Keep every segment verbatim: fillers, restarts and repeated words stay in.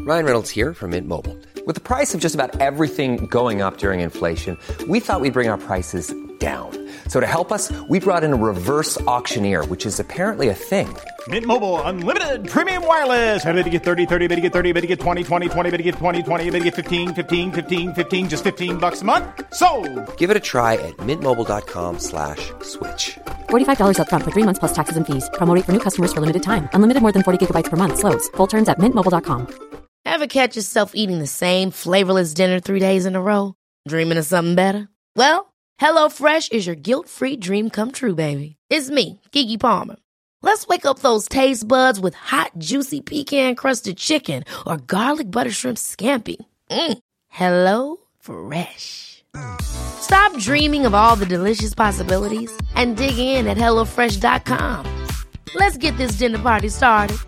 Ryan Reynolds here from Mint Mobile. With the price of just about everything going up during inflation, we thought we'd bring our prices down. So to help us, we brought in a reverse auctioneer, which is apparently a thing. Mint Mobile Unlimited Premium Wireless. How to get thirty, thirty, how to get thirty, how to get twenty, twenty, twenty, how to get twenty, twenty, how to get fifteen, fifteen, fifteen, fifteen, just fifteen bucks a month? Sold! Give it a try at mintmobile.com slash switch. forty-five dollars up front for three months plus taxes and fees. Promo rate for new customers for limited time. Unlimited more than forty gigabytes per month. Slows full terms at mint mobile dot com. Ever catch yourself eating the same flavorless dinner three days in a row? Dreaming of something better? Well, HelloFresh is your guilt-free dream come true, baby. It's me, Keke Palmer. Let's wake up those taste buds with hot, juicy pecan-crusted chicken or garlic butter shrimp scampi. Mm. Hello Fresh. Stop dreaming of all the delicious possibilities and dig in at hello fresh dot com. Let's get this dinner party started.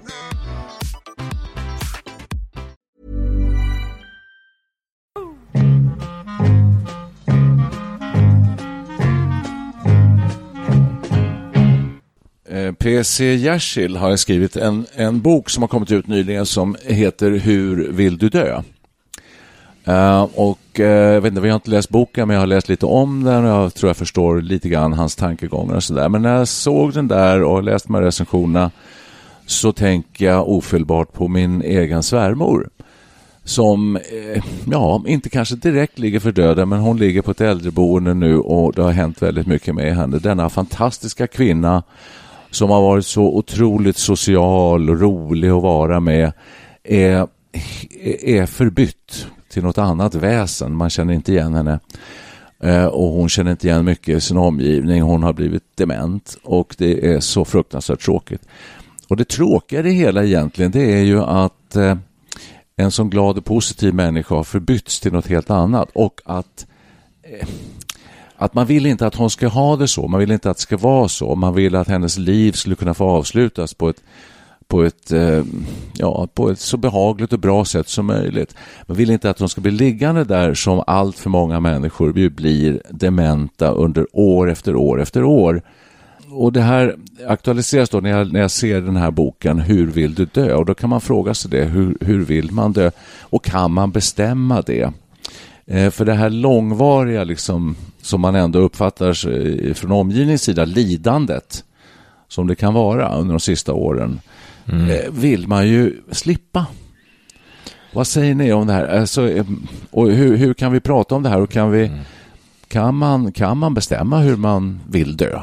P C Jersild har skrivit en, en bok som har kommit ut nyligen som heter Hur vill du dö? Uh, och uh, jag vet inte, vi har inte läst boken, men jag har läst lite om den och jag tror jag förstår lite grann hans tankegångar och sådär. Men när jag såg den där och läste de här recensionerna så tänker jag ofelbart på min egen svärmor som eh, ja, inte kanske direkt ligger för döden, men hon ligger på ett äldreboende nu och det har hänt väldigt mycket med henne. Denna fantastiska kvinna som har varit så otroligt social och rolig att vara med är, är förbytt till något annat väsen. Man känner inte igen henne. Eh, och hon känner inte igen mycket i sin omgivning. Hon har blivit dement och det är så fruktansvärt tråkigt. Och det tråkiga i det hela egentligen, det är ju att eh, en sån glad och positiv människa har förbytts till något helt annat och att eh, att man vill inte att hon ska ha det så. Man vill inte att det ska vara så. Man vill att hennes liv skulle kunna få avslutas på ett, på ett, eh, ja, på ett så behagligt och bra sätt som möjligt. Man vill inte att hon ska bli liggande där som allt för många människor blir dementa under år efter år efter år. Och det här aktualiseras då när jag, när jag ser den här boken Hur vill du dö? Och då kan man fråga sig det. Hur, hur vill man dö? Och kan man bestämma det? Eh, för det här långvariga liksom, som man ändå uppfattar från omgivningens sida, lidandet som det kan vara under de sista åren, mm. eh, vill man ju slippa. Vad säger ni om det här? Alltså, eh, och hur, hur kan vi prata om det här? Och kan, vi, mm. kan, man, kan man bestämma hur man vill dö?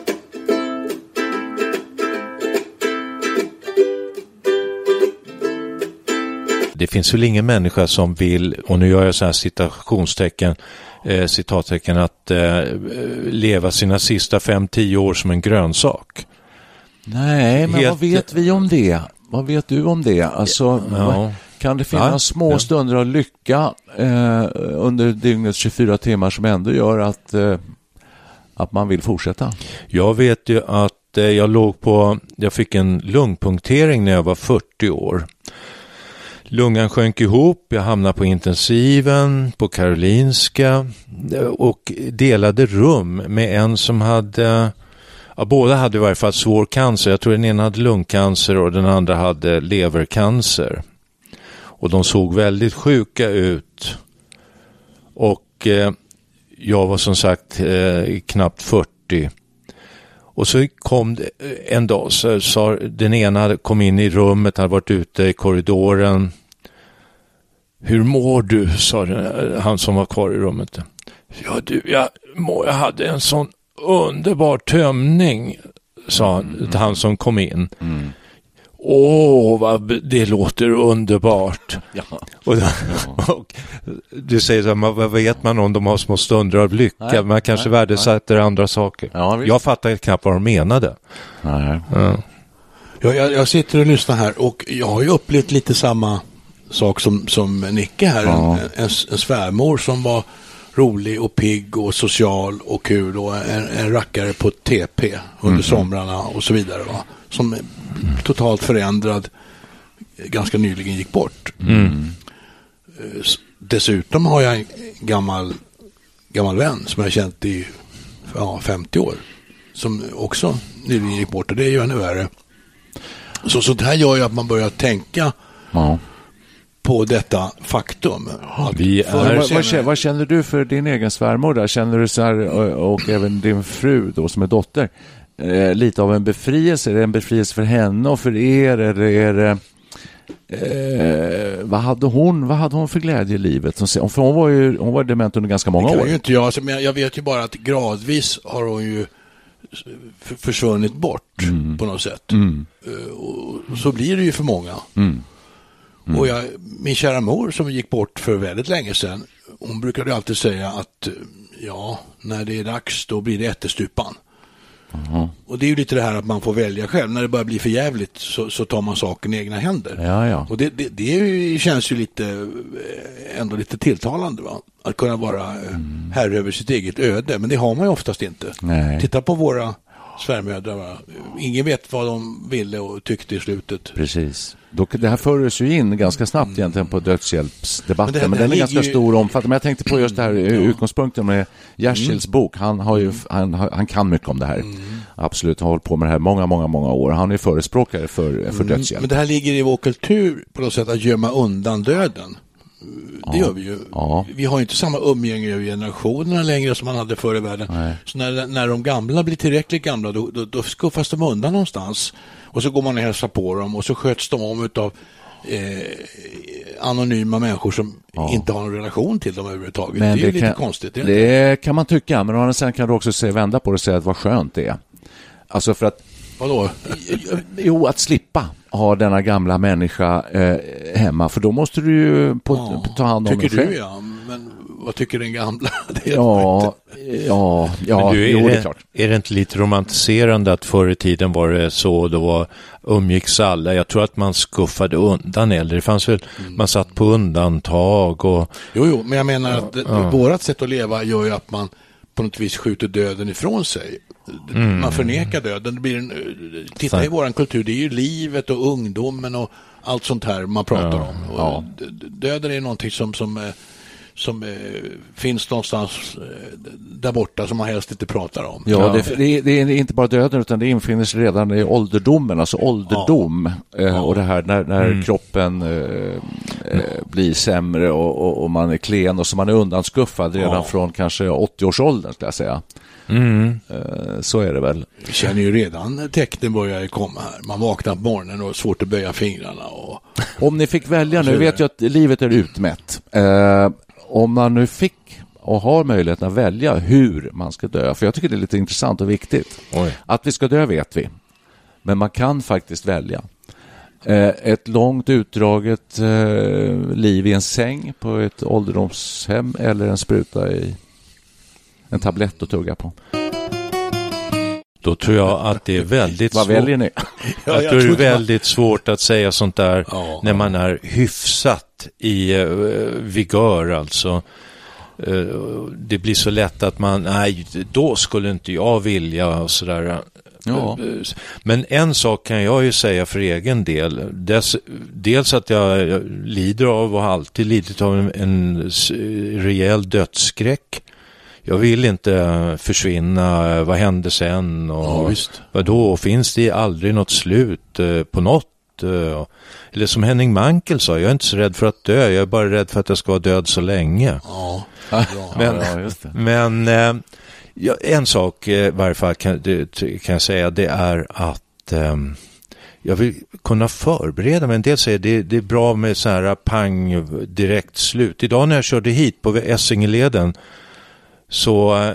Det finns väl ingen människa som vill, och nu gör jag så här citationstecken, eh, citattecken, att eh, leva sina sista fem till tio år som en grönsak. Nej, men Helt... vad vet vi om det? Vad vet du om det? Alltså, ja. Kan det finnas ja. små stunder av lycka eh, under dygnets tjugofyra timmar som ändå gör att, eh, att man vill fortsätta? Jag vet ju att eh, jag låg på, jag fick en lungpunktering när jag var fyrtio år. Lungan sjönk ihop, jag hamnade på intensiven, på Karolinska och delade rum med en som hade, ja, båda hade i varje fall svår cancer. Jag tror den ena hade lungcancer och den andra hade levercancer. Och de såg väldigt sjuka ut. Och eh, jag var som sagt eh, knappt fyrtio. Och så kom det en dag så sa den ena kom in i rummet, hade varit ute i korridoren. Hur mår du? Sa han som var kvar i rummet. Ja du, jag, mår, jag hade en sån underbar tömning, sa han, mm. han som kom in. Mm. Åh, vad det låter underbart. Ja. Och, ja. och du säger så här, vad vet man om de har små stunder av lycka? Nej, man kanske nej, värdesätter nej. andra saker. Ja, jag fattar knappt vad de menade. Nej. Ja. Jag, jag, jag sitter och lyssnar här och jag har ju upplevt lite samma sak som, som Nicke här. Ja. En, en, en svärmor som var rolig och pigg och social och kul och en, en rackare på T P under mm. somrarna och så vidare, va? Som mm. totalt förändrad ganska nyligen gick bort. Mm. Dessutom har jag en gammal, gammal vän som jag har känt i ja, femtio år som också nyligen gick bort och det är ju ännu värre. Så, så det här gör ju att man börjar tänka ja. på på detta faktum. Vi är... vad, vad, vad känner du för din egen svärmor där? Känner du så här, och, och även din fru då som är dotter, eh, lite av en befrielse? Är det en befrielse för henne och för er? Eller är det, eh, vad, hade hon, vad hade hon för glädje i livet? För hon var ju hon var dement under ganska många år. Ju inte jag, alltså, men jag vet ju bara att gradvis har hon ju försvunnit bort mm. på något sätt. Mm. Och så blir det ju för många. Mm. Mm. Och jag, min kära mor som gick bort för väldigt länge sedan, hon brukade alltid säga att ja, när det är dags då blir det ättestupan. Mm. Och det är ju lite det här att man får välja själv. När det börjar bli för jävligt så, så tar man saken i egna händer. Ja, ja. Och det, det, det är ju, känns ju lite ändå lite tilltalande, va? Att kunna vara mm. herre över sitt eget öde. Men det har man ju oftast inte. Nej. Titta på våra svärmödrar, va? Ingen vet vad de ville och tyckte i slutet. Precis. Det här fördes ju in ganska snabbt mm. egentligen på dödshjälpsdebatten, men, det, men den är ganska ju... stor och omfattande. Men jag tänkte på just det här mm. utgångspunkten med Jersilds mm. bok. Han, har ju, han, han kan mycket om det här. Mm. Absolut, har hållit på med det här många, många, många år. Han är förespråkare för, för dödshjälp. Mm. Men det här ligger i vår kultur på något sätt att gömma undan döden. Det ja. gör vi ju. Ja. Vi har inte samma umgänge över generationerna längre som man hade förr i världen. Nej. Så när, när de gamla blir tillräckligt gamla då, då, då skuffas de undan någonstans. Och så går man och hälsar på dem och så sköts de om utav eh, anonyma människor som ja. inte har en relation till dem överhuvudtaget. Men det är det ju lite kan, konstigt. Det, det kan man tycka, men sen kan du också se, vända på det och säga att vad skönt det är. Alltså för att vadå? Jo, att slippa ha denna gamla människa eh, hemma, för då måste du ju på, ja, ta hand om dig själv. Tycker du, ja. Men vad tycker den gamla? Det är ja, ja, ja, men du, är, jo, det är är klart. Är det inte lite romantiserande att förr i tiden var det så, då var, umgicks alla? Jag tror att man skuffade undan äldre. Det fanns väl, mm. man satt på undantag och... Jo, jo, men jag menar att ja. vårat sätt att leva gör ju att man på något vis skjuter döden ifrån sig. Mm. Man förnekar döden. Det blir en, titta i våran kultur, det är ju livet och ungdomen och allt sånt här man pratar ja. om. Och ja. Döden är någonting som, som, som eh, finns någonstans eh, där borta som man helst inte pratar om. Ja, ja. Det, det, är, det är inte bara döden utan det infinner sig redan i ålderdomen, alltså ålderdom. Ja. Eh, och det här när, när mm. kroppen eh, eh, blir sämre och, och, och man är klen och så man är undanskuffad redan ja. från kanske åttio-årsåldern ska jag säga. Mm. Så är det väl. Vi känner ju redan tecknen börjar komma här. Man vaknar på morgonen och är svårt att böja fingrarna. Och... Om ni fick välja, nu vet jag att livet är utmätt. Eh, om man nu fick och har möjligheten att välja hur man ska dö. För jag tycker det är lite intressant och viktigt. Oj. Att vi ska dö vet vi. Men man kan faktiskt välja. Eh, ett långt utdraget eh, liv i en säng på ett ålderdomshem eller en spruta i en tablett att tugga på. Då tror jag att det är väldigt Vad svårt. väljer ni? Ja, att det är väldigt svårt att säga sånt där ja, när man är hyfsat i uh, vigör alltså. Uh, det blir så lätt att man, nej, då skulle inte jag vilja och sådär. Ja. Men en sak kan jag ju säga för egen del. Dels, dels att jag lider av och har alltid lidit av en, en rejäl dödsskräck. Jag vill inte försvinna, vad händer sen och ja, vad då finns det aldrig något slut eh, på något eh, eller som Henning Mankell sa, jag är inte så rädd för att dö, jag är bara rädd för att jag ska vara död så länge. Ja, men, ja, just det. men eh, ja, en sak eh, i varje fall kan, det, kan jag säga, det är att eh, jag vill kunna förbereda mig. En del säger det, det är bra med så här pang direkt slut. Idag när jag körde hit på Essingeleden så eh,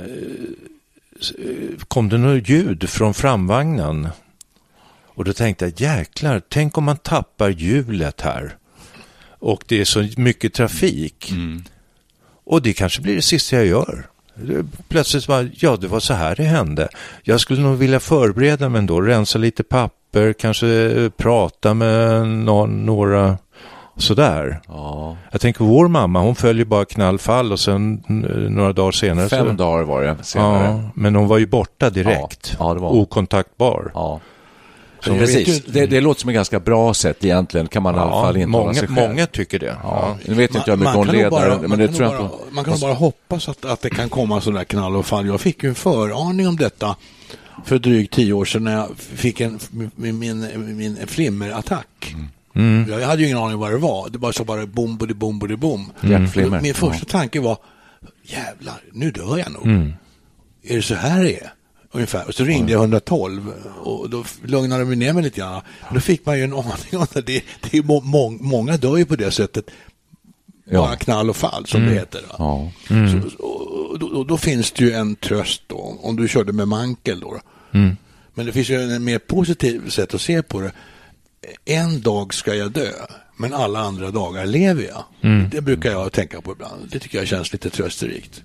kom det något ljud från framvagnen. Och då tänkte jag, jäklar, tänk om man tappar hjulet här. Och det är så mycket trafik. Mm. Och det kanske blir det sista jag gör. Plötsligt var ja, det var så här det hände. Jag skulle nog vilja förbereda mig ändå, rensa lite papper, kanske prata med någon, några... sådär. Ja. Jag tänker vår mamma, hon följer bara knallfall och sen några dagar senare. Fem så... dagar var det senare. Ja, men hon var ju borta direkt. Ja, ja, det var. Okontaktbar. Ja. Så precis. Det, det låter som ett ganska bra sätt egentligen, kan man ja, i alla fall inte många, sig själv. Många tycker det. Ja. Nu vet man, inte jag mycket om ledare, men det tror jag bara, man kan bara hoppas att, att det kan komma sådär knall och fall. Jag fick ju en föraning om detta för drygt tio år sedan när jag fick en min, min, min flimmerattack. Mm. Mm. Jag hade ju ingen aning vad det var. Det var så bara bom, bom, bom, bom, bom. Mm. Min första tanke var, jävlar, nu dör jag nog. Mm. Är det så här det är? Ungefär. Och så ringde jag ett ett två och då lugnade de ner mig lite grann. Då fick man ju en aning om det. Det, det är må, må, många dör ju på det sättet. Ja. Bara knall och fall som mm. det heter. Ja. Mm. Så, och, då, och då finns det ju en tröst då. Om du körde med mankel då. Mm. Men det finns ju en mer positiv sätt att se på det. En dag ska jag dö. Men alla andra dagar lever jag. Mm. Det brukar jag tänka på ibland. Det tycker jag känns lite trösterikt.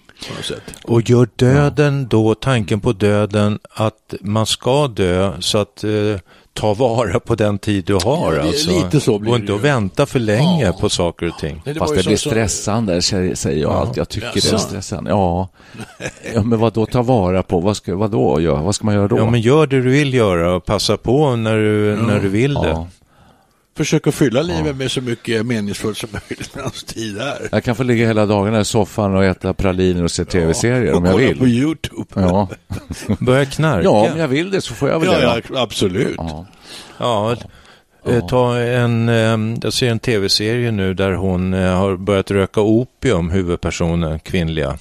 Och gör döden då, tanken på döden, att man ska dö, så att eh, ta vara på den tid du har. Ja, alltså. Lite så blir och inte att vänta för länge ja. på saker och ting. Det Fast det blir stressande, säger jag ja. allt. Jag tycker ja, det är stressande. Ja. ja, men vad då ta vara på? Vad ska, vad då göra? Vad ska man göra då? Ja, men gör det du vill göra och passa på när du, mm. när du vill det. Ja. Försök att fylla livet ja. med så mycket meningsfullt som möjligt med hans tid här. Jag kan få ligga hela dagarna i soffan och äta praliner och se tv-serier ja, och om jag vill. På YouTube. Ja. Börja knarka. Ja, om jag vill det så får jag väl ja, det. Ja, absolut. Ja. ja. ja. Ta en, jag ser en tv-serie nu där hon har börjat röka opium, huvudpersonen, kvinnliga.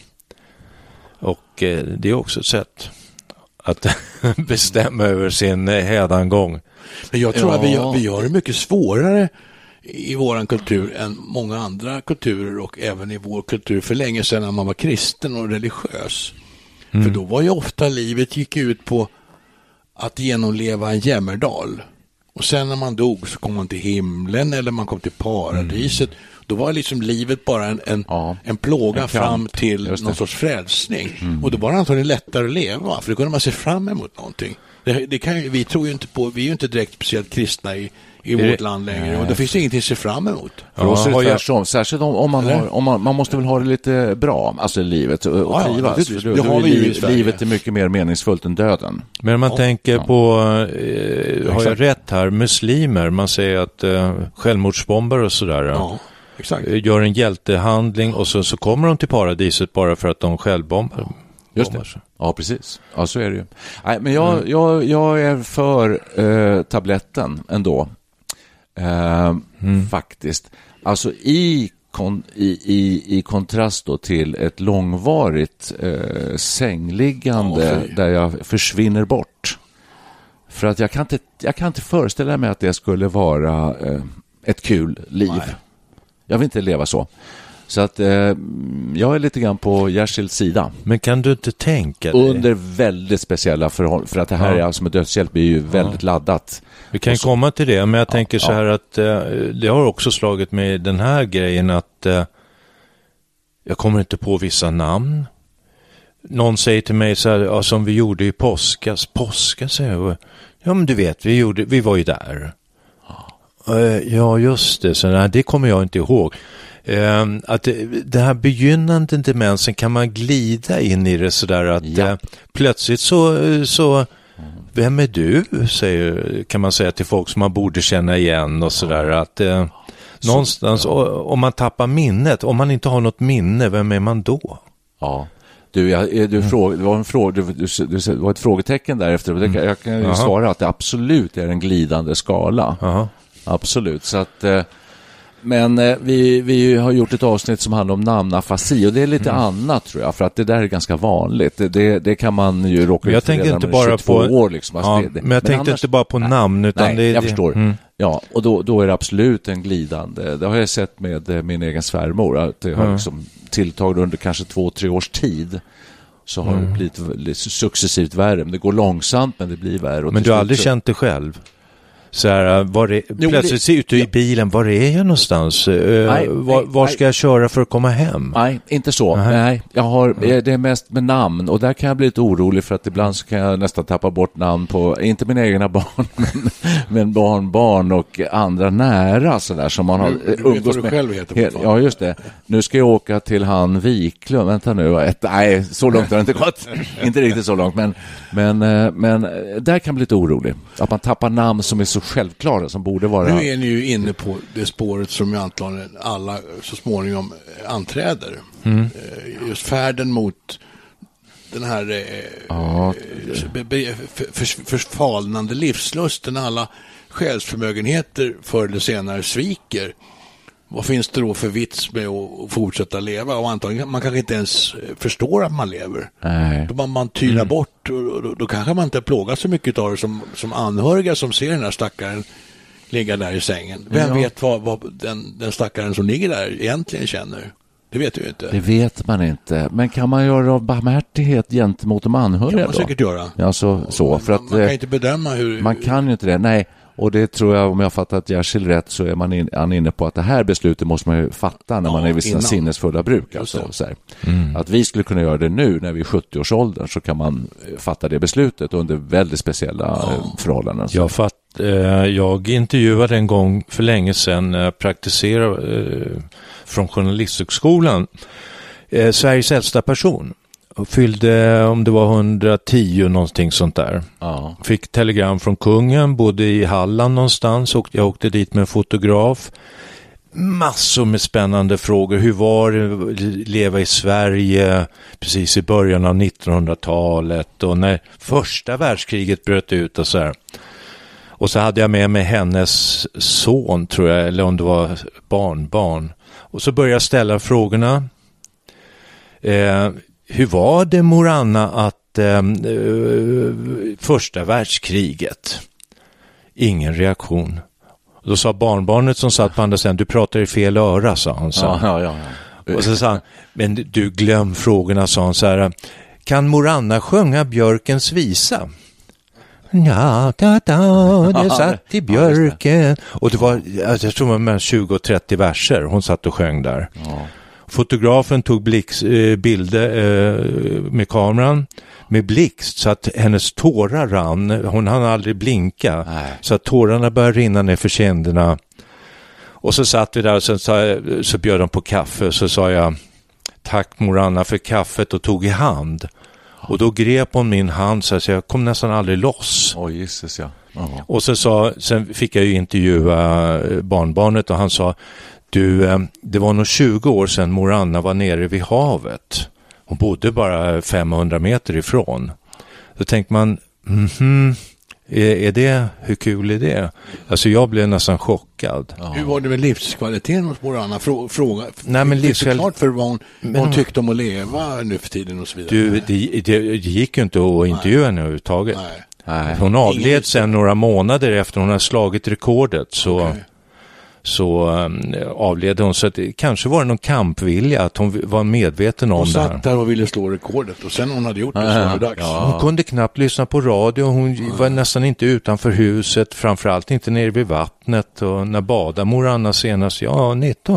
Och det är också ett sätt att bestämma över sin hädangång. Men jag tror ja. att vi har, vi har det mycket svårare i vår kultur än många andra kulturer, och även i vår kultur för länge sedan när man var kristen och religiös. Mm. För då var ju ofta livet gick ut på att genomleva en jämmerdal. Och sen när man dog så kom man till himlen eller man kom till paradiset. Mm. Då var liksom livet bara en, en, ja. en plåga en fram till någon sorts frälsning. Mm. Och då var det antagligen lättare att leva, för då kunde man se fram emot någonting. Det, det kan ju, vi tror ju inte på, vi är ju inte direkt speciellt kristna i, i vårt det, land längre. Nej. Och det finns ingenting att se fram emot. För ja, oss är det tvärtom. Särskilt om, om, man, har, om man, man måste väl ha det lite bra, alltså i livet, och, och ja, trivas. Ja, det, det, det har vi ju liv, livet är mycket mer meningsfullt än döden. Men om man ja. tänker ja. på, eh, har jag rätt här, muslimer, man säger att eh, självmordsbombare och sådär. Ja. Exakt. Gör en hjältehandling och så, så kommer de till paradiset bara för att de självbombar. Ja. Just det. Ja, precis. Ja, så är det ju. Nej, men jag, mm. jag, jag är för eh, tabletten ändå. Eh, mm. Faktiskt. Alltså i, kon, i, i, i kontrast då till ett långvarigt eh, sängliggande oh, där jag försvinner bort. För att jag kan inte, jag kan inte föreställa mig att det skulle vara eh, ett kul liv. Nej. Jag vill inte leva så. Så att eh, jag är lite grann på Jersilds sida. Men kan du inte tänka dig? Under väldigt speciella förhållanden. För att det här ja. är alltså med dödshjälp är ju väldigt ja. laddat. Vi kan så, komma till det. Men jag ja, tänker så här ja. att eh, det har också slagit mig den här grejen att eh, jag kommer inte på vissa namn. Någon säger till mig så här, ja, som vi gjorde i påskas. Påskas, säger jag. Ja, men du vet, vi, gjorde, vi var ju där. Ja, ja just det. Så nej, det kommer jag inte ihåg. Uh, att det, det här begynnande demensen kan man glida in i det sådär att ja. uh, plötsligt så, så vem är du, säger, kan man säga till folk som man borde känna igen och sådär att uh, så, någonstans ja. om man tappar minnet, om man inte har något minne, vem är man då? Ja. Du, jag, du mm. fråg, det var en fråga, du, du, du, det var ett frågetecken därefter. Mm. Jag kan ju Aha. svara att det absolut är en glidande skala. Aha. Absolut, så att uh, men eh, vi, vi har gjort ett avsnitt som handlar om namnafasi och det är lite mm. annat tror jag, för att det där är ganska vanligt. Det, det, det kan man ju råka ut för redan inte med bara på år. Liksom. Alltså ja, det, det. Men jag men tänkte annars, inte bara på namn. Utan nej, det, jag det, förstår. Mm. Ja, och då, då är det absolut en glidande. Det har jag sett med eh, min egen svärmor. Att det har mm. liksom tilltagit under kanske två, tre års tid. Så har mm. det blivit successivt värre. Det går långsamt, men det blir värre. Och men du har aldrig så... känt det själv? Så här, var är, jo, plötsligt ser ut i bilen, var är jag någonstans? Nej, var, var nej, ska jag köra för att komma hem? Nej, inte så. Nej, nej jag har, det är mest med namn och där kan jag bli lite orolig för att ibland så kan jag nästan tappa bort namn på, inte mina egna barn, men, men barn, barn och andra nära sådär som man har umgås med. Själv heter ja, just det. Nu ska jag åka till han Wiklund. Vänta nu. Ett, nej, så långt har det inte gått. Inte riktigt så långt, men, men, men där kan jag bli lite orolig. Att man tappar namn som är så självklara som borde vara. Nu är ni ju inne på det spåret som ju antagligen alla så småningom anträder. Mm. Just färden mot den här eh, ja. för, för, förfalnande livslusten. Alla själsförmögenheter förr eller senare sviker, vad finns det då för vits med att fortsätta leva? Och antagligen man kanske inte ens förstår att man lever. Nej. Då man, man tylar Mm. bort och då, då kanske man inte plågas så mycket av det som, som anhöriga som ser den här stackaren ligga där i sängen. Vem Ja. vet vad, vad den, den stackaren som ligger där egentligen känner? Det vet du ju inte. Det vet man inte. Men kan man göra av barmhärtighet gentemot de anhöriga kan man då? säkert göra. Ja, så, så. För att, man kan eh, inte bedöma hur... Man kan ju inte det, nej. Och det tror jag, om jag fattat Jersild rätt, så är man in, han inne på att det här beslutet måste man ju fatta när Ja, man är vid sina innan. sinnesfulla bruk. Alltså, så här. Mm. Att vi skulle kunna göra det nu när vi är sjuttio-årsåldern, så kan man fatta det beslutet under väldigt speciella ja. förhållanden. Så. Jag, fatt, eh, jag intervjuade en gång för länge sedan, eh, praktiserade eh, från Journalisthögskolan, eh, Sveriges äldsta person. Och fyllde, om det var hundratio någonting sånt där. Ja. Fick telegram från kungen, bodde i Halland någonstans, och jag åkte dit med en fotograf. Massor med spännande frågor. Hur var det att leva i Sverige precis i början av nittonhundratalet och när första världskriget bröt ut och så här. Och så hade jag med mig hennes son, tror jag, eller om det var barnbarn. Och så började jag ställa frågorna. Eh, hur var det, mor Anna, att eh, första världskriget? Ingen reaktion. Då sa barnbarnet som satt på andra sidan, du pratar i fel öra, sa han. Sa. Ja, ja, ja. Och så sa han, men du glöm frågorna, sa han så här. Kan mor Anna sjunga Björkens visa? Ja, da, da, det satt i björken. Och det var, jag tror det var tjugo och trettio verser hon satt och sjöng där. Ja. Fotografen tog blixt, eh, bilder eh, med kameran med blixt så att hennes tårar rann. Hon hann aldrig blinka. Nej. Så att tårarna började rinna ner för kinderna. Och så satt vi där och sen så, så bjöd de på kaffe. Så sa jag, tack mor Anna för kaffet, och tog i hand. Och då grep hon min hand så att jag kom nästan aldrig loss. Oj, oh, Jesus, ja. Uh-huh. Och så sa, sen fick jag ju intervjua barnbarnet och han sa, du, det var nog tjugo år sedan mor Anna var nere vid havet. Hon bodde bara femhundra meter ifrån. Då tänkte man, mhm, är, är det, hur kul är det? Alltså jag blev nästan chockad. Ja. Hur var det med livskvaliteten hos mor Anna? Frå, fråga, Nej, men livskvalitet... klart för vad hon, men... vad hon tyckte om att leva nu för tiden och så vidare. Du, det, det, det gick ju inte att intervjua henne överhuvudtaget. Nej. Nej. Hon avled sen några månader efter hon har slagit rekordet, så... Okay. så um, avled hon, så att det, kanske var det någon kampvilja att hon var medveten om hon det här. Hon satt där och ville slå rekordet och sen hon hade gjort det så var det dags. Ja. Hon kunde knappt lyssna på radio, hon ja. var nästan inte utanför huset, framförallt inte nere vid vattnet, och när badade mor Anna senast, ja,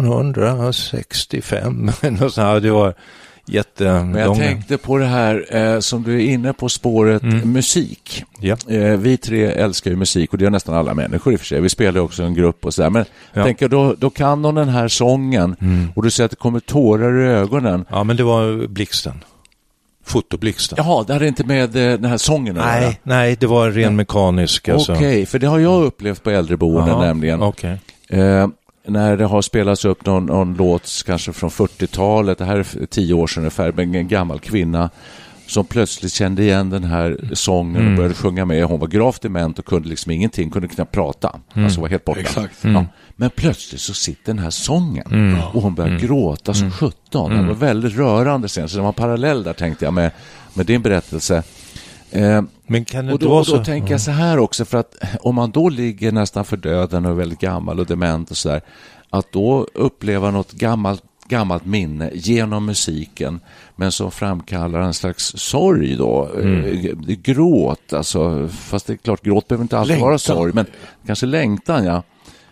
nittonhundrasextiofem och så här, det var jätte. Men jag tänkte på det här eh, som du är inne på spåret mm. musik. Ja. Eh, vi tre älskar ju musik, och det är nästan alla människor i och för sig. Vi spelar också en grupp och så där. Men ja. tänker då, då kan de den här sången mm. och du säger att det kommer tårar i ögonen. Ja, men det var blixten. Fotoblixten. Jaha, det hade inte med den här sången att Nej, göra. nej, det var ren ja. mekanisk. Alltså. Okej, okay, för det har jag upplevt på äldreboenden Aha, nämligen. Okej. Okay. Eh, när det har spelats upp någon, någon låt kanske från fyrtiotalet, det här är tio år sedan ungefär, med en gammal kvinna som plötsligt kände igen den här sången mm. och började sjunga med. Hon var gravt dement och kunde liksom ingenting, kunde knappt prata. Mm. Alltså var helt borta. Exakt. Mm. Ja. Men plötsligt så sitter den här sången mm. och hon börjar mm. gråta som sjutton. Mm. Det var väldigt rörande sen, så det var en parallell där, tänkte jag, med, med din berättelse. Eh, Men kan det och då, då, så... då tänker jag så här också, för att om man då ligger nästan för döden och är väldigt gammal och dement och så där, att då uppleva något gammalt, gammalt minne genom musiken, men som framkallar en slags sorg då, mm. gråt, alltså, fast det är klart, gråt behöver inte alltid längtan. Vara sorg, men kanske längtan, ja.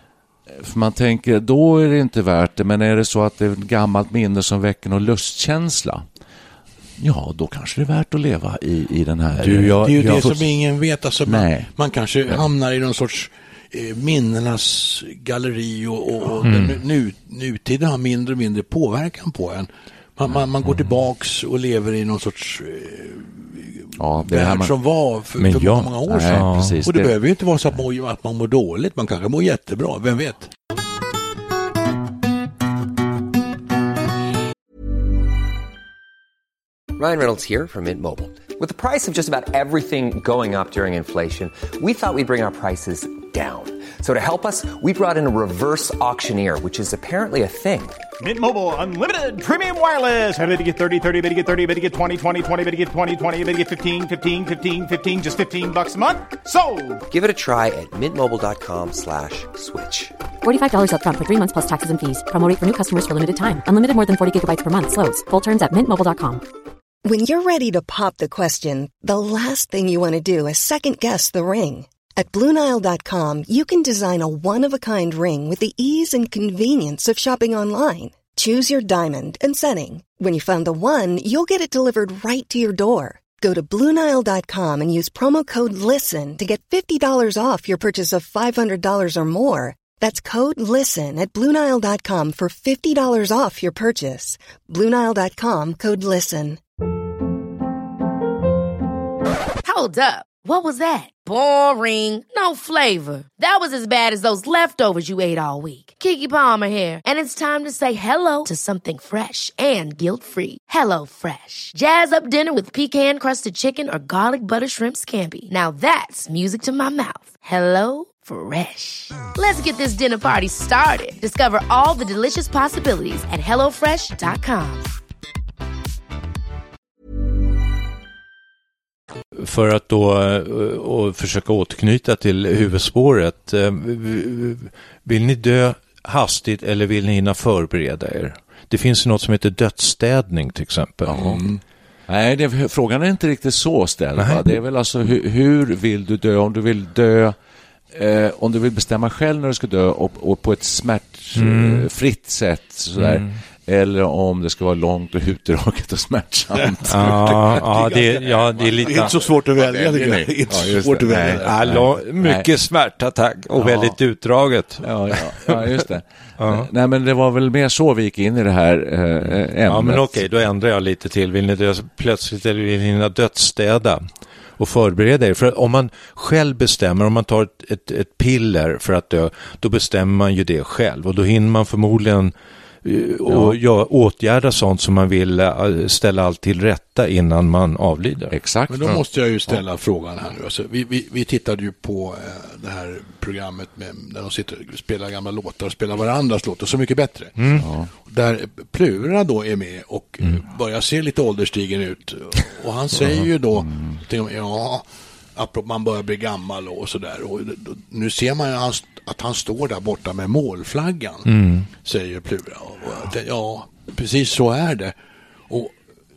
För man tänker, då är det inte värt det, men är det så att det är ett gammalt minne som väcker någon lustkänsla, ja, då kanske det är värt att leva i, i den här... Du, jag, det är ju jag det får... som ingen vet. Alltså man, man kanske Nej. hamnar i någon sorts eh, minnenas galleri och, och, och mm. den nu, nutiden har mindre och mindre påverkan på en. Man, man, man går tillbaks och lever i någon sorts eh, ja, det värld man... som var för, för jag... många år sedan. Nej, precis, och det, det behöver ju inte vara så att man, att man mår dåligt. Man kanske mår jättebra, vem vet? Ryan Reynolds here from Mint Mobile. With the price of just about everything going up during inflation, we thought we'd bring our prices down. So to help us, we brought in a reverse auctioneer, which is apparently a thing. Mint Mobile Unlimited Premium Wireless. How to get thirty, thirty, how to get thirty, how to get twenty, twenty, twenty, how to get twenty, twenty, how to get fifteen, fifteen, fifteen, fifteen, just fifteen bucks a month? Sold! Give it a try at mintmobile.com slash switch. forty-five dollars up front for three months plus taxes and fees. Promo rate for new customers for limited time. Unlimited more than forty gigabytes per month slows. Full terms at mint mobile dot com. When you're ready to pop the question, the last thing you want to do is second-guess the ring. At Blue Nile dot com, you can design a one-of-a-kind ring with the ease and convenience of shopping online. Choose your diamond and setting. When you find the one, you'll get it delivered right to your door. Go to Blue Nile dot com and use promo code LISTEN to get fifty dollars off your purchase of five hundred dollars or more. That's code LISTEN at Blue Nile dot com for fifty dollars off your purchase. Blue Nile dot com, code LISTEN. Hold up. What was that? Boring. No flavor. That was as bad as those leftovers you ate all week. Keke Palmer here, and it's time to say hello to something fresh and guilt-free. Hello Fresh. Jazz up dinner with pecan-crusted chicken or garlic butter shrimp scampi. Now that's music to my mouth. Hello Fresh. Let's get this dinner party started. Discover all the delicious possibilities at hello fresh dot com. För att då och försöka återknyta till huvudspåret, vill ni dö hastigt eller vill ni hinna förbereda er? Det finns ju något som heter dödsstädning till exempel. Mm. Nej, det, frågan är inte riktigt så ställd. Va? Det är väl alltså hur, hur vill du dö? Om du vill dö, eh, om du vill bestämma själv när du ska dö och, och på ett smärtfritt mm. sätt sådär. Mm. Eller om det ska vara långt och utdraget och smärtsamt. Ja, ja, det, ja, det är lite... Det är inte så svårt att välja. Det är inte så ja, svårt att välja. Nej, nej, mycket nej. Smärtattack och ja. Väldigt utdraget. Ja, ja, ja just det. Ja. Nej, men det var väl mer så vi gick in i det här äh, ämnet. Ja, men okej, då ändrar jag lite till. Vill ni dö plötsligt eller vill ni dödsstäda? Och förbereda er. För om man själv bestämmer, om man tar ett, ett, ett piller för att dö, då bestämmer man ju det själv. Och då hinner man förmodligen och ja, åtgärda sånt som man vill ställa allt till rätta innan man avlider. Exakt. Men då måste jag ju ställa ja. frågan här nu. Alltså, vi, vi, vi tittade ju på eh, det här programmet med, där de sitter och spelar gamla låtar och spelar varandras låtar Så mycket bättre. Mm. Ja. Där Plura då är med och mm. börjar se lite ålderstigen ut. Och han säger ju då mm. ja, att man börjar bli gammal och sådär. Och nu ser man ju hans att han står där borta med målflaggan, mm. säger Plura. Och, ja, precis så är det. Och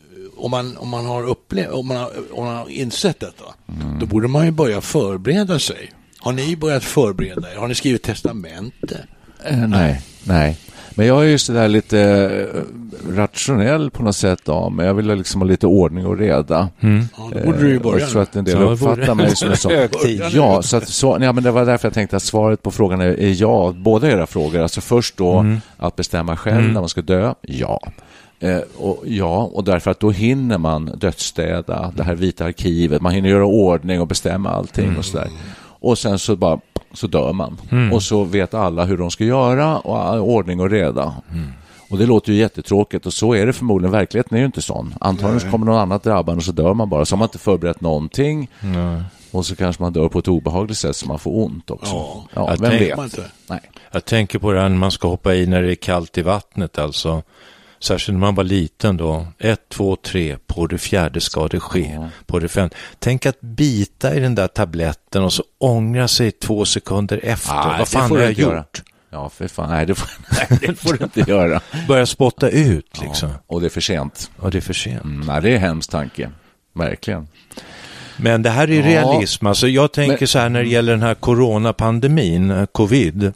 om man, om man har upplevt, om man har, om man har insett detta, mm. då borde man ju börja förbereda sig. Har ni börjat förbereda er? Har ni skrivit testamente? Eh, nej, nej. Men jag är ju så där lite uh, rationell på något sätt då, men jag vill liksom ha lite ordning och reda. Mm. Ja, då borde du ju börja. Jag tror att en del så uppfattar mig som en sån. Ja, så, att, så ja, men det var därför jag tänkte att svaret på frågan är, är ja, båda era frågor. Alltså först då mm. att bestämma själv mm. när man ska dö, ja. Eh, och, ja, och därför att då hinner man dödsstäda det här vita arkivet. Man hinner göra ordning och bestämma allting mm. och sådär. Och sen så bara så dör man. Mm. Och så vet alla hur de ska göra och ordning och reda. Mm. Och det låter ju jättetråkigt och så är det förmodligen. Verkligheten är ju inte sån. Antagligen så kommer någon annat drabban och så dör man bara. Så har man inte förberett någonting. Nej. Och så kanske man dör på ett obehagligt sätt så man får ont också. Ja, ja jag vem tänk, vet? Nej. Jag tänker på det här när man ska hoppa i när det är kallt i vattnet alltså. Särskilt när man var liten då. Ett, två, tre. På det fjärde ska det ske. Ja. På det femte. Tänk att bita i den där tabletten och så ångra sig två sekunder efter. Ah, vad fan har jag gjort? Göra. Ja, för fan. Nej, det får, nej, det får du inte göra. Börja spotta ut liksom. Ja, och det är för sent. Och det är för sent. Mm, nej, det är hemskt tanke. Verkligen. Men det här är ja. realism. Alltså jag tänker Men... så här när det gäller den här coronapandemin, covid.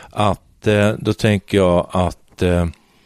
Att eh, då tänker jag att eh,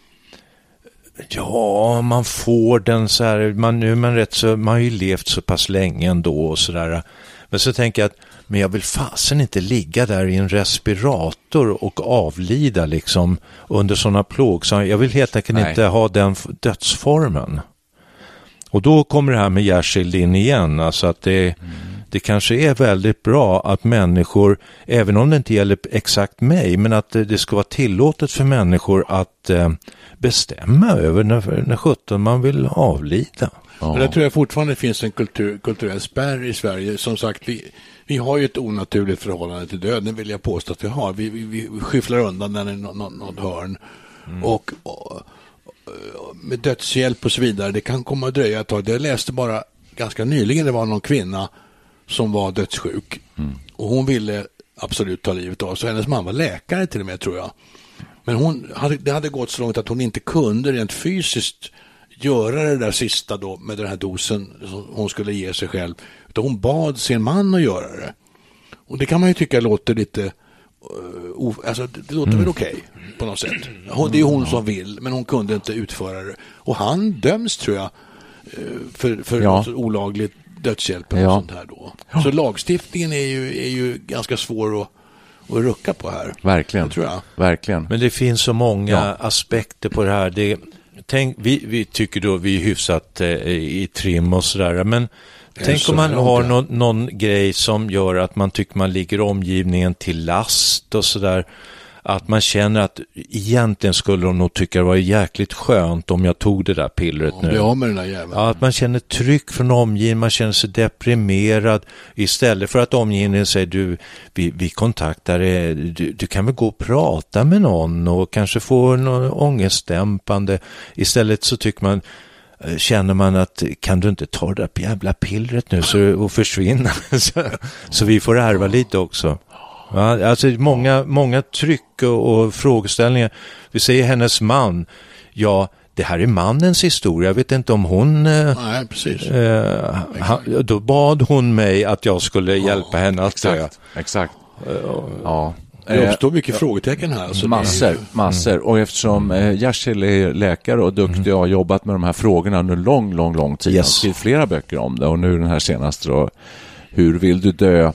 ja, man får den så här, man, nu man rätt så, man har ju levt så pass länge ändå och sådär. Men så tänker jag att, men jag vill fasen inte ligga där i en respirator och avlida liksom under sådana plåg. Så jag vill helt enkelt inte ha den dödsformen. Och då kommer det här med Jersild in igen, alltså att det, mm. det kanske är väldigt bra att människor, även om det inte gäller exakt mig, men att det ska vara tillåtet för människor att eh, bestämma över när, när sjutton man vill avlida. Ja. Men det tror jag fortfarande finns en kultur, kulturell spärr i Sverige. Som sagt, vi, vi har ju ett onaturligt förhållande till döden, vill jag påstå att vi har. Vi, vi, vi skyfflar undan den i något, något hörn. Mm. Och, och, och med dödshjälp och så vidare, det kan komma att dröja ett tag. Jag läste bara ganska nyligen, det var någon kvinna som var dödssjuk. Mm. Och hon ville absolut ta livet av sig. Hennes man var läkare till och med, tror jag. Men hon hade, det hade gått så långt att hon inte kunde rent fysiskt göra det där sista då med den här dosen som hon skulle ge sig själv. Utan hon bad sin man att göra det. Och det kan man ju tycka låter lite uh, alltså det, det låter mm. väl okej okay, på något sätt. Det är hon som vill, men hon kunde inte utföra det. Och han döms, tror jag, för, för ja. olagligt dödshjälp och ja. sånt här då. Ja. Så lagstiftningen är ju, är ju ganska svår att, att rucka på här. Verkligen. Det tror jag. Verkligen. Men det finns så många ja. aspekter på det här. Det, tänk, vi, vi tycker då vi är hyfsat eh, i trim och sådär, men tänk om man har någon, någon grej som gör att man tycker man ligger omgivningen till last och sådär. Att man känner att egentligen skulle de nog tycka det var jäkligt skönt om jag tog det där pillret ja, nu. Ja, med den där jäveln. Ja, att man känner tryck från omgivningen, man känner sig deprimerad istället för att omgivningen säger du, vi, vi kontaktar dig, du, du kan väl gå och prata med någon och kanske få någon ångestdämpande. Istället så tycker man känner man att kan du inte ta det där jävla pillret nu så, och försvinna så, så vi får ärva lite också. Ja, alltså många, många tryck och, och frågeställningar. Vi säger hennes man. Ja, det här är mannens historia. Jag vet inte om hon... Nej, precis. Eh, han, då bad hon mig att jag skulle hjälpa ja, henne att exakt, säga. Exakt. Uh, ja. Det uppstår mycket ja. frågetecken här. Så massor, ju... massor. Och eftersom eh, Jersild är läkare och duktig mm. och har jobbat med de här frågorna under lång, lång, lång tid. Yes. Han har skrivit flera böcker om det. Och nu den här senaste då, Hur vill du dö?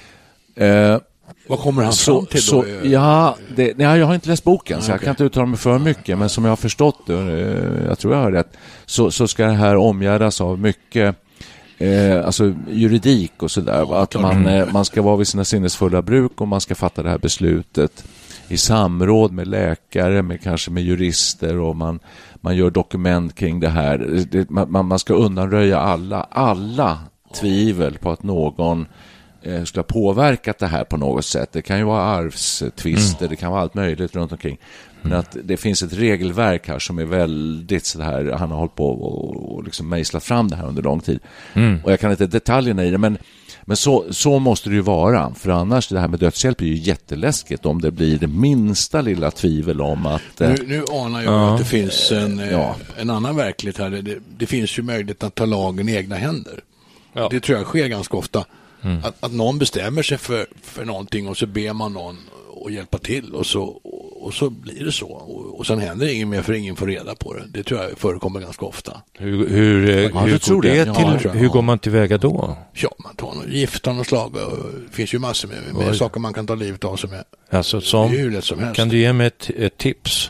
Eh, Vad kommer han så, fram till så, då? Ja, det, nej, jag har inte läst boken, nej, så jag okay. kan inte uttala mig för mycket. Men som jag har förstått det, jag tror jag har rätt, så, så ska det här omgärdas av mycket eh, alltså juridik och sådär. Ja, att man, eh, man ska vara vid sina sinnesfulla bruk och man ska fatta det här beslutet i samråd med läkare, med kanske med jurister, och man, man gör dokument kring det här. Det, man, man ska undanröja alla, alla tvivel på att någon skulle ha påverkat det här på något sätt. Det kan ju vara arvstvister, mm. det kan vara allt möjligt runt omkring. Men att det finns ett regelverk här som är väldigt så här, han har hållit på och, och liksom mejslat fram det här under lång tid. Mm. Och jag kan inte detaljerna i det, men, men så, så måste det ju vara. För annars, det här med dödshjälp är ju jätteläskigt om det blir det minsta lilla tvivel om att... Nu, nu anar jag ja. att det finns en, ja. en annan verklighet här. Det, det finns ju möjlighet att ta lagen i egna händer. Ja. Det tror jag sker ganska ofta. Mm. Att, att någon bestämmer sig för, för någonting och så ber man någon att hjälpa till och så, och, och så blir det så. Och, och sen händer ingen mer för ingen får reda på det. Det tror jag förekommer ganska ofta. Hur, hur, ja, hur, tror det det till, ja, hur går man tillväga då? Ja, man tar någon gift av något slag. Det finns ju massor med, med saker man kan ta livet av sig med. Alltså, som, det är ju lätt som helst. Kan du ge mig ett, ett tips?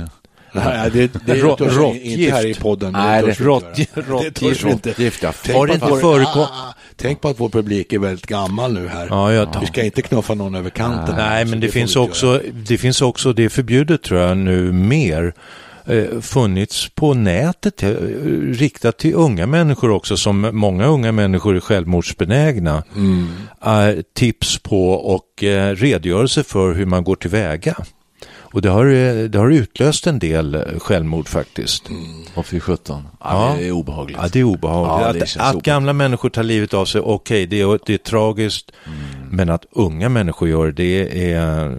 Nej, det, det är Rott, inte här i podden. Nej, det törs vi inte. Har det inte förekommit? Tänk på att vår publik är väldigt gammal nu här. Ja, jag vi ska inte knuffa någon över kanten. Nej, här, men det, det finns också det finns också det är förbjudet, tror jag, nu mer eh, funnits på nätet eh, riktat till unga människor också, som många unga människor är självmordsbenägna. Mm. Eh, tips på och eh, redogörelse för hur man går tillväga. Och det har, det har utlöst en del självmord faktiskt. Mm. Och för sjutton. Ja, ja, det är obehagligt. Ja, det är obehagligt. Ja, det att, att obehagligt. Gamla människor tar livet av sig, okej, okay, det, är, det är tragiskt. Mm. Men att unga människor gör det är...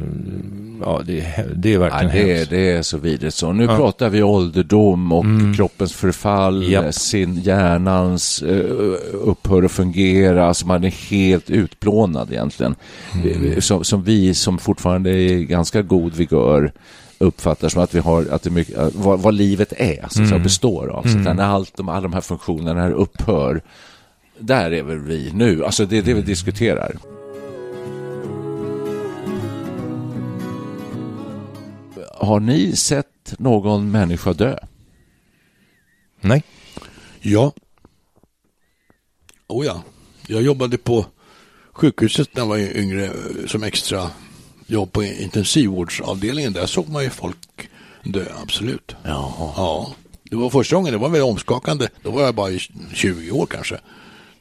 Ja, det är, det är verkligen ja, det, är, det är så vidrigt. Så nu ja. pratar vi ålderdom och mm. kroppens förfall, yep. sin hjärnans uh, upphör att fungera. Alltså man är helt utplånad egentligen. Mm. Som, som vi som fortfarande är ganska god vigör uppfattar som att vi har att det mycket, vad, vad livet är, alltså, mm. så består av. Så mm. när allt de, alla de här funktionerna här upphör, där är väl vi nu. Alltså det är det vi diskuterar. Har ni sett någon människa dö? Nej. Ja. Oh ja. Jag jobbade på sjukhuset när jag var yngre som extra jobb på intensivvårdsavdelningen. Där såg man ju folk dö, absolut. Ja. Ja. Det var första gången, det var väldigt omskakande. Då var jag bara tjugo år kanske.